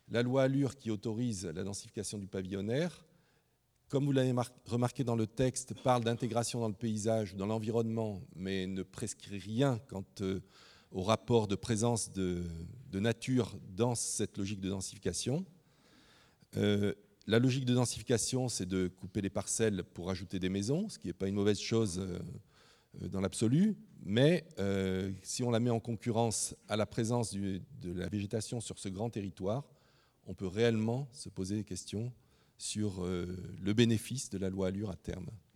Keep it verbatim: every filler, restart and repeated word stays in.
la loi ALUR qui autorise la densification du pavillonnaire, comme vous l'avez remarqué dans le texte, parle d'intégration dans le paysage ou dans l'environnement, mais ne prescrit rien quant euh, au rapport de présence de, de nature dans cette logique de densification. Euh, la logique de densification, c'est de couper les parcelles pour ajouter des maisons, ce qui n'est pas une mauvaise chose euh, dans l'absolu, mais euh, si on la met en concurrence à la présence du, de la végétation sur ce grand territoire, on peut réellement se poser des questions sur euh, le bénéfice de la loi ALUR à terme.